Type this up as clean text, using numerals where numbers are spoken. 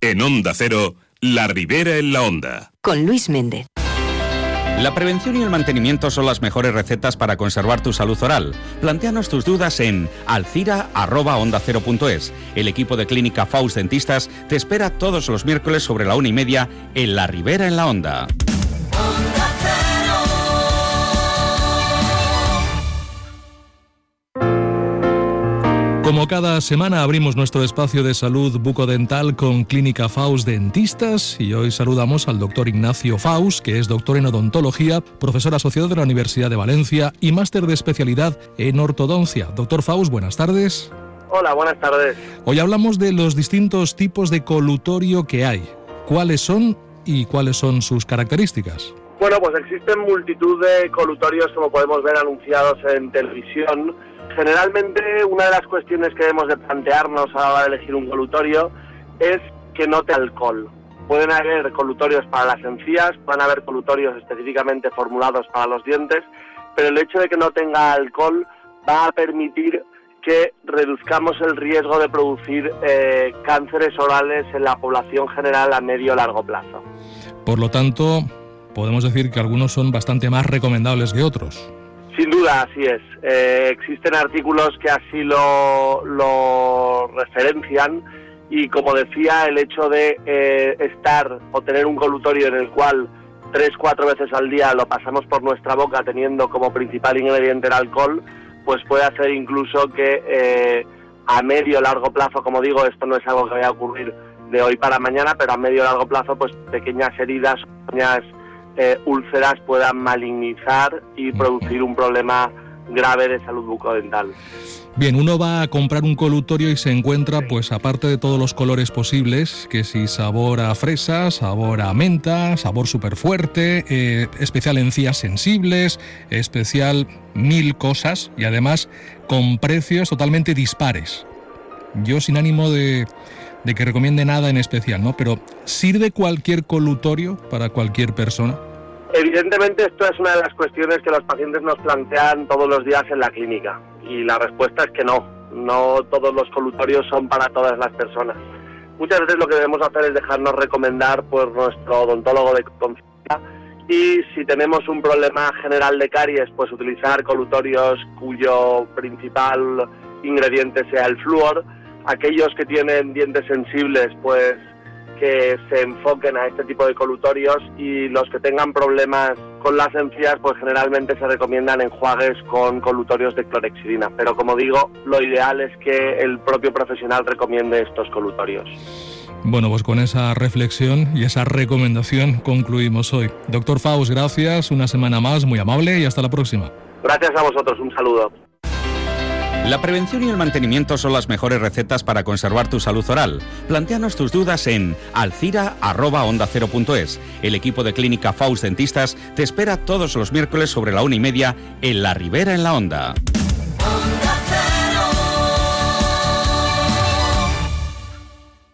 En Onda Cero, La Ribera en la Onda. Con Luis Méndez. La prevención y el mantenimiento son las mejores recetas para conservar tu salud oral. Plantéanos tus dudas en alcira@ondacero.es. El equipo de Clínica Faust Dentistas te espera todos los miércoles sobre la 1:30 en La Ribera en la Onda. Como cada semana abrimos nuestro espacio de salud bucodental con Clínica Faust Dentistas y hoy saludamos al doctor Ignacio Faust, que es doctor en odontología, profesor asociado de la Universidad de Valencia y máster de especialidad en ortodoncia. Doctor Faust, buenas tardes. Hola, buenas tardes. Hoy hablamos de los distintos tipos de colutorio que hay. ¿Cuáles son y cuáles son sus características? Bueno, pues existen multitud de colutorios, como podemos ver anunciados en televisión. Generalmente, una de las cuestiones que debemos de plantearnos a la hora de elegir un colutorio es que no tenga alcohol. Pueden haber colutorios para las encías, pueden haber colutorios específicamente formulados para los dientes, pero el hecho de que no tenga alcohol va a permitir que reduzcamos el riesgo de producir cánceres orales en la población general a medio o largo plazo. Por lo tanto, podemos decir que algunos son bastante más recomendables que otros. Sin duda, así es. Existen artículos que así lo referencian y, como decía, el hecho de estar o tener un colutorio en el cual 3-4 veces al día lo pasamos por nuestra boca teniendo como principal ingrediente el alcohol, pues puede hacer incluso que a medio o largo plazo, como digo, esto no es algo que vaya a ocurrir de hoy para mañana, pero a medio o largo plazo, pues pequeñas heridas, pequeñas úlceras puedan malignizar y producir un problema grave de salud bucodental. Bien, uno va a comprar un colutorio y se encuentra, pues aparte de todos los colores posibles, que si sabor a fresa, sabor a menta, sabor súper fuerte, especial encías sensibles, especial 1000 cosas y además con precios totalmente dispares. Yo sin ánimo de que recomiende nada en especial, ¿no? Pero ¿sirve cualquier colutorio para cualquier persona? Evidentemente esto es una de las cuestiones que los pacientes nos plantean todos los días en la clínica y la respuesta es que no todos los colutorios son para todas las personas. Muchas veces lo que debemos hacer es dejarnos recomendar por nuestro odontólogo de confianza y si tenemos un problema general de caries, pues utilizar colutorios cuyo principal ingrediente sea el flúor. Aquellos que tienen dientes sensibles, pues que se enfoquen a este tipo de colutorios y los que tengan problemas con las encías, pues generalmente se recomiendan enjuagues con colutorios de clorhexidina. Pero como digo, lo ideal es que el propio profesional recomiende estos colutorios. Bueno, pues con esa reflexión y esa recomendación concluimos hoy. Doctor Faust, gracias, una semana más, muy amable y hasta la próxima. Gracias a vosotros, un saludo. La prevención y el mantenimiento son las mejores recetas para conservar tu salud oral. Plantéanos tus dudas en alcira@ondacero.es. El equipo de Clínica Faust Dentistas te espera todos los miércoles sobre la 1:30 en La Ribera en la Onda.